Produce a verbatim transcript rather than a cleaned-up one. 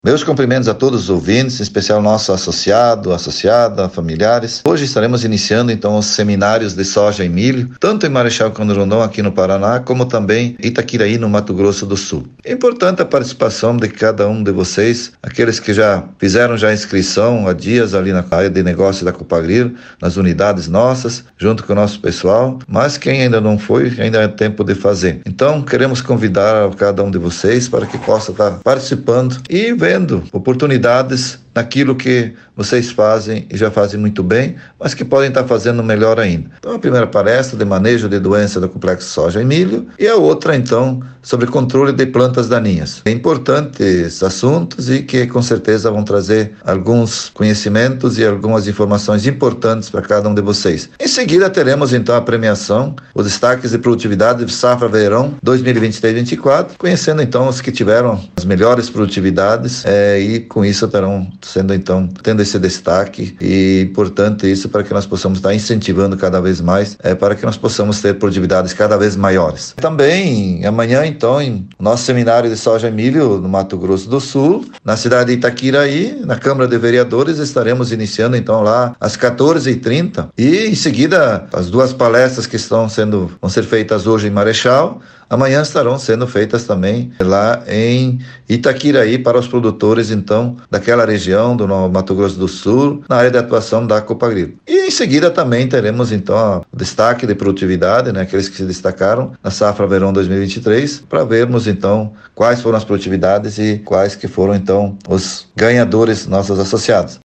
Meus cumprimentos a todos os ouvintes, em especial nosso associado, associada, familiares. Hoje estaremos iniciando então os seminários de soja e milho, tanto em Marechal Cândido Rondon, aqui no Paraná, como também em Itaquiraí, no Mato Grosso do Sul. É importante a participação de cada um de vocês, aqueles que já fizeram já a inscrição há dias ali na área de negócio da Copagri, nas unidades nossas, junto com o nosso pessoal, mas quem ainda não foi, ainda é tempo de fazer. Então, queremos convidar cada um de vocês para que possa estar participando e vendo oportunidades naquilo que vocês fazem e já fazem muito bem, mas que podem estar fazendo melhor ainda. Então, a primeira palestra de manejo de doença do complexo soja e milho e a outra, então, sobre controle de plantas daninhas. É importantes assuntos e que, com certeza, vão trazer alguns conhecimentos e algumas informações importantes para cada um de vocês. Em seguida, teremos, então, a premiação, os destaques de produtividade de safra verão dois mil e vinte e três vinte e quatro, conhecendo, então, os que tiveram as melhores produtividades é, e, com isso, terão sendo então, tendo esse destaque e importante isso para que nós possamos estar incentivando cada vez mais, é, para que nós possamos ter produtividades cada vez maiores. Também, amanhã então, em nosso seminário de soja e milho no Mato Grosso do Sul, na cidade de Itaquiraí, na Câmara de Vereadores, estaremos iniciando então lá às quatorze e trinta e em seguida as duas palestras que estão sendo, vão ser feitas hoje em Marechal, amanhã estarão sendo feitas também lá em Itaquiraí para os produtores, então, daquela região do Mato Grosso do Sul, na área de atuação da Copagri. E em seguida também teremos, então, o destaque de produtividade, né, aqueles que se destacaram na safra verão dois mil e vinte e três, para vermos, então, quais foram as produtividades e quais que foram, então, os ganhadores nossos associados.